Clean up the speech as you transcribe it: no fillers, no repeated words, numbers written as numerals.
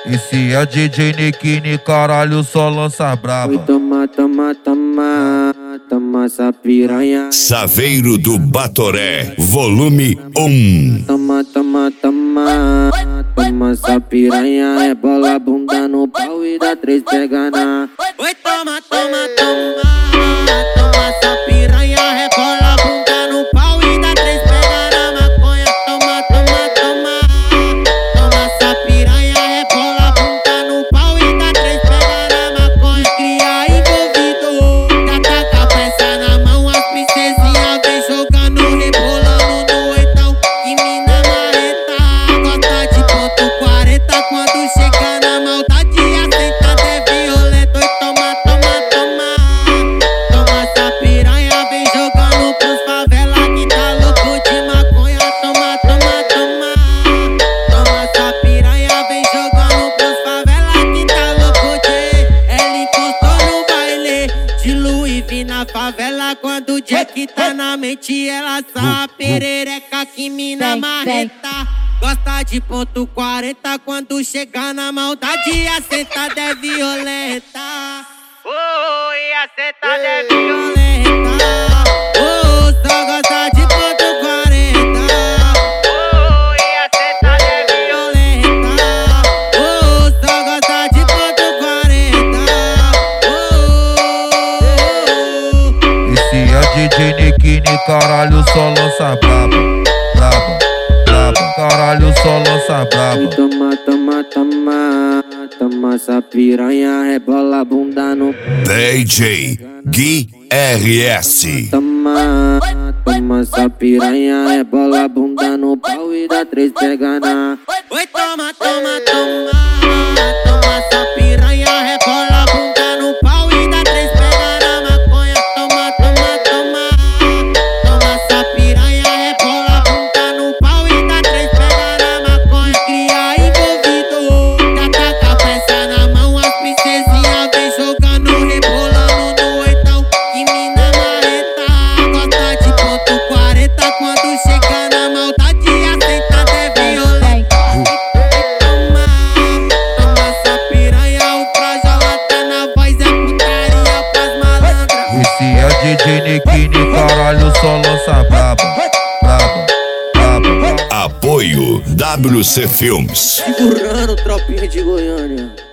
E se é DJ Nikini, caralho, só lança braba. Oi, toma, essa piranha. Saveiro do Batoré, volume 1. Toma, essa piranha. Rebola a bunda no pau e dá 3 pega na. Oi, toma, essa piranha. Rebola a bunda no pau e dá 3 pega na maconha. Toma, essa piranha. Rebola a bunda no pau e dá 3 pega na maconha. Cria envolvido, já tá com a peça na mão. As princesinhas vem jogando, rebolando no oitão. Que mina marreta, gosta de ponto 40. Quando chega na maldade, a sentada é violenta. Oi, toma, essa piranha. Vem jogando pros favela que tá louco de maconha. Toma, essa piranha. Vem jogando pros favela que tá louco de. Ela encostou no baile de Louis V na favela. Quando o Jack tá na mente, ela sabe perereca, que mina marreta. Gosta de ponto 40, quando chega na maldade, a sentada é violenta. E a sentada é violenta. Só gosta de ponto 40. E a sentada é violenta. Só gosta de ponto 40. E se é DJ Nikini, caralho, só lança braba. Caralho, só lança braba. Oi, toma, essa piranha. Rebola a bunda no DJ Gui RS. Toma, essa piranha. Rebola a bunda no pau e dá 3 pega na. Oi, toma, essa piranha. Rebola a bunda no pau e dá 3 pega na maconha. Toma, essa piranha. Rebola a bunda no pau e dá 3 pega na maconha. Cria envolvido, já tá com a peça na mão. As princesinhas vem jogando, rebolando no oitão. Que mina marreta, gosta de ponto 40. Quando chega na maldade, a sentada é violenta. Toma, essa piranha. O Frajola tá na voz, é putaria pras malandras. E se é DJ Nikini, caralho, só lança braba. Apoio WC Filmes. Segurando, tropinha de Goiânia.